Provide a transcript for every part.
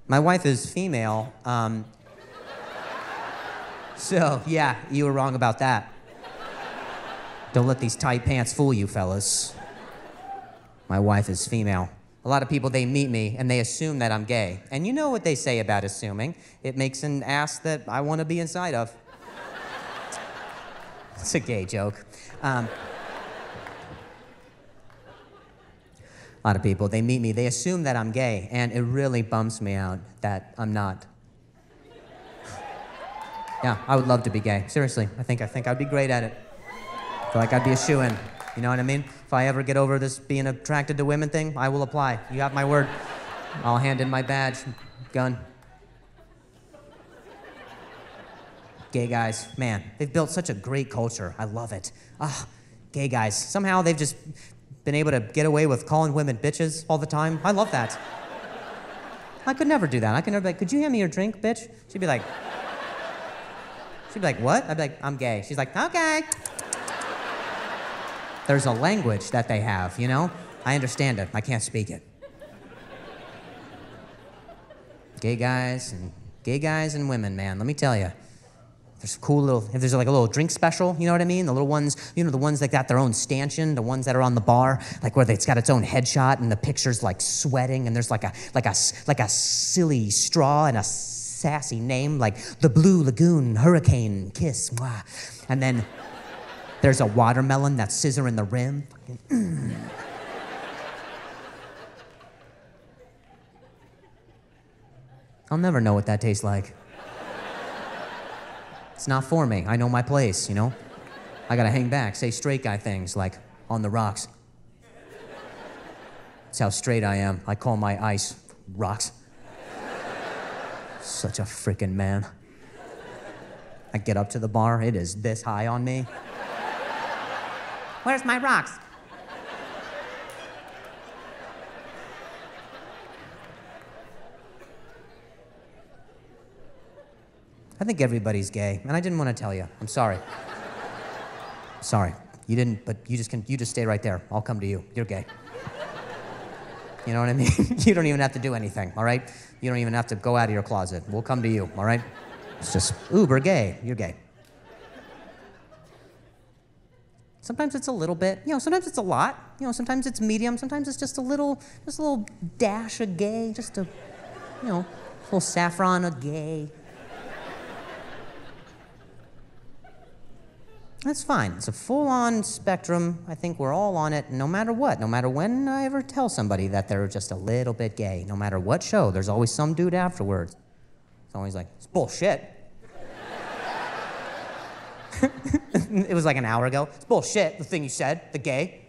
My wife is female. So, yeah, you were wrong about that. Don't let these tight pants fool you, fellas. My wife is female. A lot of people, they meet me and they assume that I'm gay. And you know what they say about assuming. It makes an ass that I want to be inside of. It's a gay joke. A lot of people, they meet me, they assume that I'm gay, and it really bums me out that I'm not. Yeah, I would love to be gay. Seriously, I think I'd be great at it. I feel like I'd be a shoo-in. You know what I mean? If I ever get over this being attracted to women thing, I will apply. You have my word. I'll hand in my badge, gun. Gay guys, man, they've built such a great culture. I love it. Gay guys. Somehow they've just been able to get away with calling women bitches all the time. I love that. I could never do that. I could never be like, could you hand me your drink, bitch? She'd be like, what? I'd be like, I'm gay. She's like, okay. There's a language that they have, you know? I understand it. I can't speak it. Gay guys and women, man, let me tell you. There's cool little, if there's like a little drink special, you know what I mean? The little ones, you know, the ones that got their own stanchion, the ones that are on the bar, like where it's got its own headshot and the picture's like sweating and there's like a silly straw and a sassy name like the Blue Lagoon Hurricane Kiss. Mwah. And then there's a watermelon that's scissoring the rim. I'll never know what that tastes like. It's not for me. I know my place, you know? I gotta hang back, say straight guy things like, on the rocks. That's how straight I am. I call my ice rocks. Such a frickin' man. I get up to the bar, it is this high on me. Where's my rocks? I think everybody's gay, and I didn't want to tell you. I'm sorry. Sorry. You didn't, but you just stay right there. I'll come to you. You're gay. You know what I mean? You don't even have to do anything, all right? You don't even have to go out of your closet. We'll come to you, all right? It's just uber gay. You're gay. Sometimes it's a little bit, you know, sometimes it's a lot. You know, sometimes it's medium, sometimes it's just a little dash of gay, just a, you know, little saffron of gay. That's fine. It's a full-on spectrum. I think we're all on it, no matter what. No matter when I ever tell somebody that they're just a little bit gay. No matter what show, there's always some dude afterwards. It's always like, it's bullshit. It was like an hour ago. It's bullshit, the thing you said, the gay.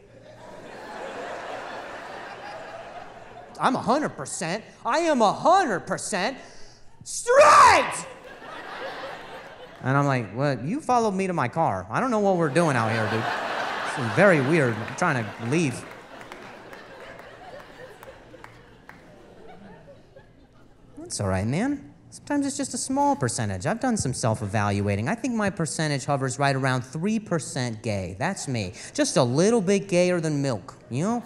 I'm 100%. I am 100% straight! And I'm like, well, you followed me to my car. I don't know what we're doing out here, dude. This is very weird. I'm trying to leave. That's all right, man. Sometimes it's just a small percentage. I've done some self-evaluating. I think my percentage hovers right around 3% gay. That's me. Just a little bit gayer than milk, you know?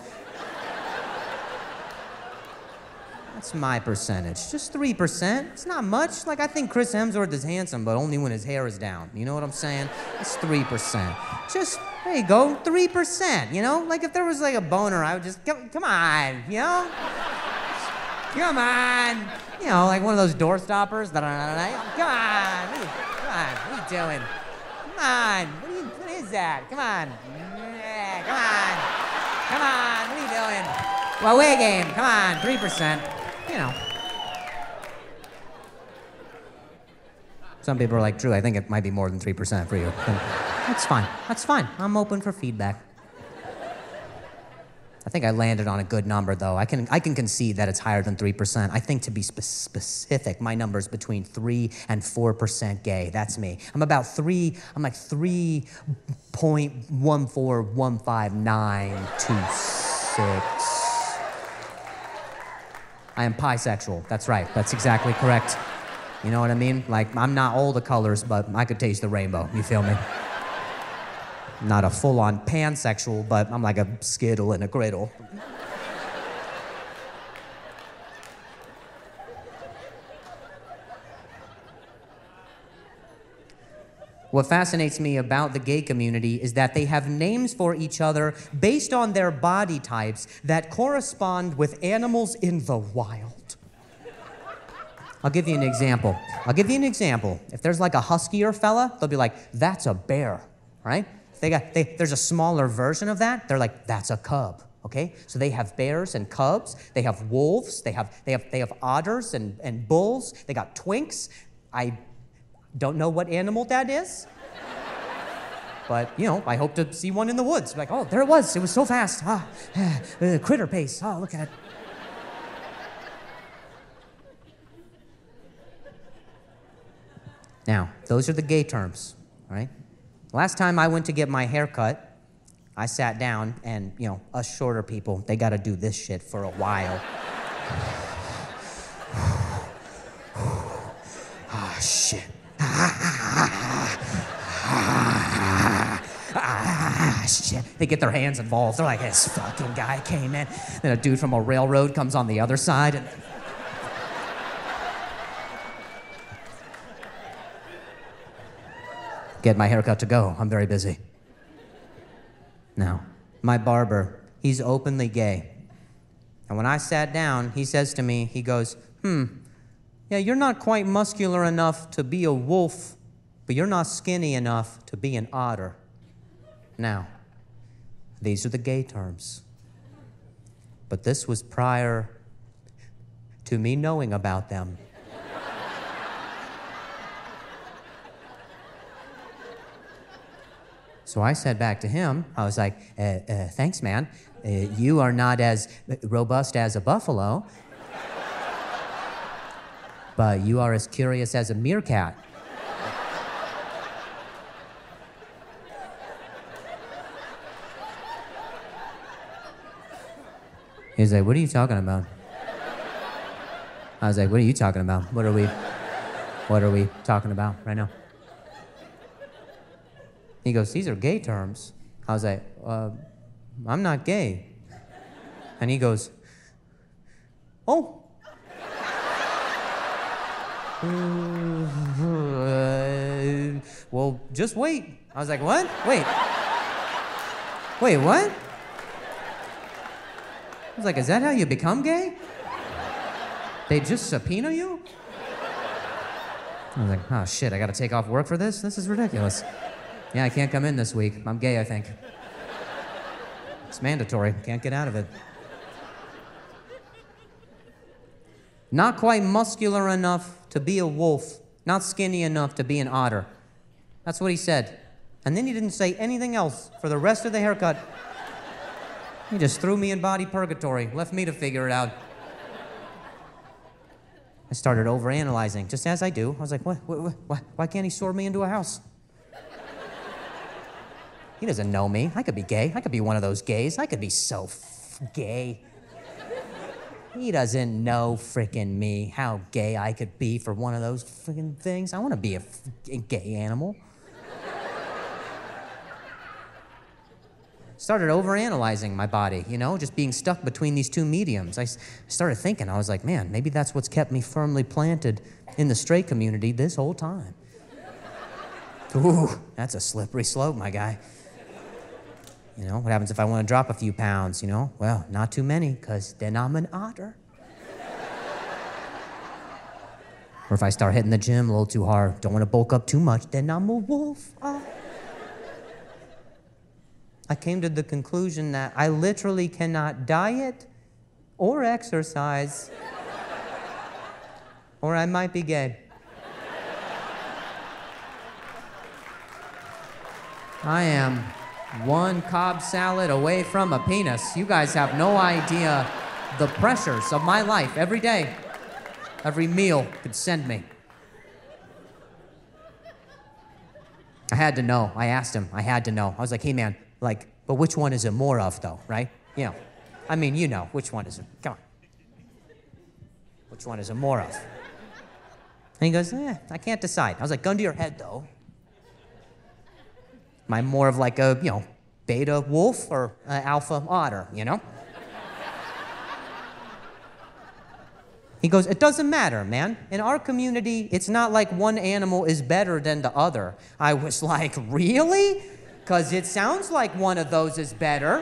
That's my percentage. Just 3%. It's not much. Like, I think Chris Hemsworth is handsome, but only when his hair is down. You know what I'm saying? It's 3%. Just, there you go, 3%, you know? Like, if there was, like, a boner, I would just, come on, you know? Come on. You know, like one of those door stoppers. Come on. What are you doing? Come on. What is that? Come on. Yeah, come on. What are you doing? Well, away game. Come on. 3%. You know. Some people are like, Drew, I think it might be more than 3% for you. That's fine. That's fine. I'm open for feedback. I think I landed on a good number, though. I can concede that it's higher than 3%. I think, to be specific, my number's between 3 and 4% gay. That's me. I'm like 3.1415926. I am bisexual. That's right. That's exactly correct. You know what I mean? Like, I'm not all the colors, but I could taste the rainbow. You feel me? Not a full-on pansexual, but I'm like a skittle in a griddle. What fascinates me about the gay community is that they have names for each other based on their body types that correspond with animals in the wild. I'll give you an example. If there's like a huskier fella, they'll be like, that's a bear, right? There's a smaller version of that. They're like, that's a cub, okay? So they have bears and cubs. They have wolves. They have otters and bulls. They got twinks. I don't know what animal that is. But, I hope to see one in the woods. Like, oh, there it was. It was so fast. Critter pace. Oh, look at it. Now, those are the gay terms, all right? Last time I went to get my hair cut, I sat down and, us shorter people, they got to do this shit for a while. Ah, shit. Shit. They get their hands involved. They're like, this fucking guy came in. Then a dude from a railroad comes on the other side. And get my haircut to go. I'm very busy. Now, my barber, he's openly gay. And when I sat down, he says to me, he goes, yeah, you're not quite muscular enough to be a wolf, but you're not skinny enough to be an otter. Now, these are the gay terms. But this was prior to me knowing about them. So I said back to him, I was like, thanks, man. You are not as robust as a buffalo, but you are as curious as a meerkat. He's like, what are you talking about? I was like, what are you talking about? What are we talking about right now? He goes, these are gay terms. I was like, I'm not gay. And he goes, oh. Well, just wait. I was like, what? Wait, what? I was like, is that how you become gay? They just subpoena you? I was like, oh shit, I gotta take off work for this? This is ridiculous. Yeah, I can't come in this week. I'm gay, I think. It's mandatory. Can't get out of it. Not quite muscular enough to be a wolf. Not skinny enough to be an otter. That's what he said. And then he didn't say anything else for the rest of the haircut. He just threw me in body purgatory, left me to figure it out. I started overanalyzing, just as I do. I was like, why can't he sword me into a house? He doesn't know me. I could be gay. I could be one of those gays. I could be so gay. He doesn't know frickin' me, how gay I could be for one of those frickin' things. I want to be a gay animal. Started overanalyzing my body, just being stuck between these two mediums. I started thinking, I was like, man, maybe that's what's kept me firmly planted in the straight community this whole time. Ooh, that's a slippery slope, my guy. What happens if I want to drop a few pounds, Well, not too many, because then I'm an otter. Or if I start hitting the gym a little too hard, don't want to bulk up too much, then I'm a wolf. I came to the conclusion that I literally cannot diet or exercise, or I might be gay. I am one Cobb salad away from a penis. You guys have no idea the pressures of my life every day. Every meal could send me. I had to know. I asked him. I had to know. I was like, hey, man, but which one is it more of, though, right? Which one is it? Come on. Which one is it more of? And he goes, I can't decide. I was like, gun to your head, though. Am I more of like a, beta wolf or He goes, it doesn't matter, man. In our community, it's not like one animal is better than the other. I was like, really? Because it sounds like one of those is better.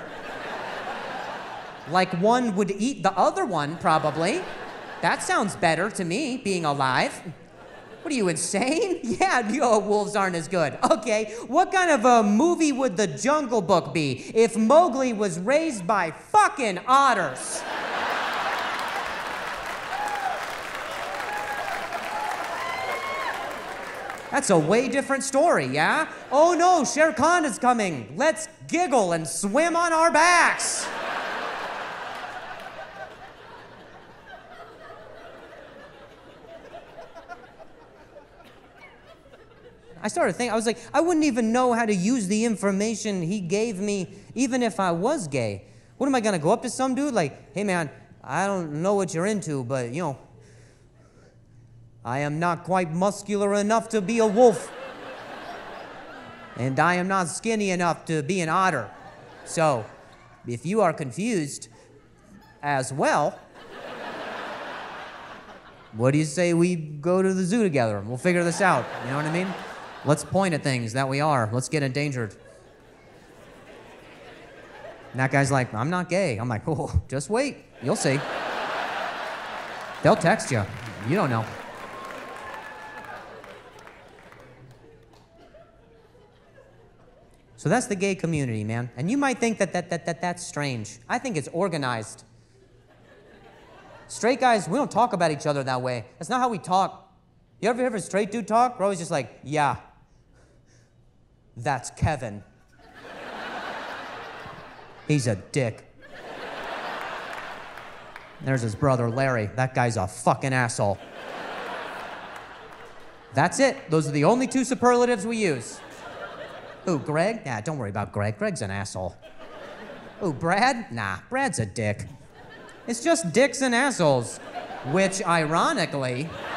Like one would eat the other one, probably. That sounds better to me, being alive. What are you, insane? Yeah, wolves aren't as good. Okay, what kind of a movie would The Jungle Book be if Mowgli was raised by fucking otters? That's a way different story, yeah? Oh no, Shere Khan is coming. Let's giggle and swim on our backs. I started thinking, I was like, I wouldn't even know how to use the information he gave me, even if I was gay. What am I gonna go up to some dude like, hey man, I don't know what you're into, but I am not quite muscular enough to be a wolf. And I am not skinny enough to be an otter. So, if you are confused as well, what do you say we go to the zoo together and we'll figure this out? You know what I mean? Let's point at things that we are. Let's get endangered. And that guy's like, I'm not gay. I'm like, oh, just wait. You'll see. They'll text you. You don't know. So that's the gay community, man. And you might think that's strange. I think it's organized. Straight guys, we don't talk about each other that way. That's not how we talk. You ever hear a straight dude talk? We're always just like, yeah, that's Kevin. He's a dick. There's his brother, Larry. That guy's a fucking asshole. That's it. Those are the only two superlatives we use. Ooh, Greg? Yeah, don't worry about Greg. Greg's an asshole. Ooh, Brad? Nah, Brad's a dick. It's just dicks and assholes. Which, ironically,